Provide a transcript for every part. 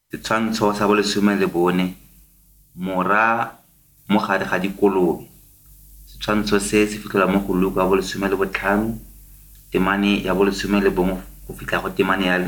Setshwantsho sa 14. Mora mo gare ga dikolobe. Setshwantsho se se fitlhelwa mo go Luka 15, temane ya 11 go fitlha go temane ya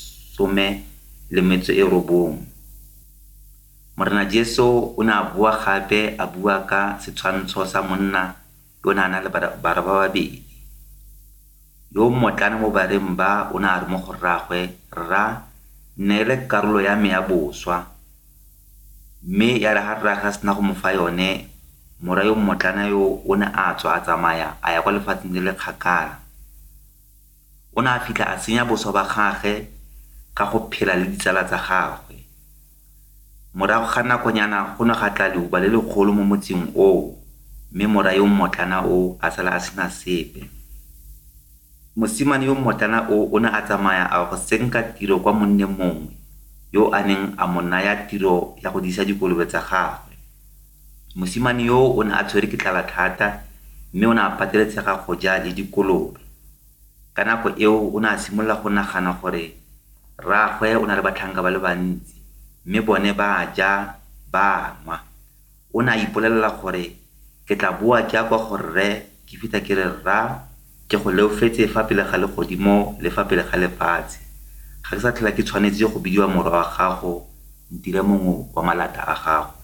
19. Morena Jesu o ne a bua gape a bua ka setshwantsho sa monna yo o ne a na le bara ba babedi. Yo mmotlana mo bareng ba o ne a re mo go rraagwe, "Rra, nneele karolo ya me ya boswa." Mme ya re ga rraagwe a sena go mo fa yone, mora yo mmotlana yo o ne a tswa a tsamaya a ya kwa lefatsheng le le kgakala. O ne a fitlha a senya boswa ba gagwe ka go phela le ditsala tsa gagwe. Morago ga nakonyana go ne ga tla leuba le legolo mo motseng oo, mme mora yo mmotlana o a sala a sena sepe. Mosimane yo mmotlana o ne a tsamaya a go senka tiro kwa monne mongwe yo a neng a mo naya tiro ya go disa dikolobe tsa gagwe. Mosimane yo o ne a tshwere ke tlala thata, mme o ne a pateletsega go ja le dikolobe. Ka nako eo o ne a simolola go nagana gore rraagwe o na le batlhanka ba le bantsi, mme bone ba ja ba nwa. O ne a ipolelela gore, "Ke tla boa ke ya kwa go rre ke fitlha ke re, Rra, ke go leofetse fa pele ga legodimo le fa pele ga lefatshe. Ga ke sa tlhola ke tshwanetse go bidiwa morwa wa gago, ntire mongwe wa malata a gago."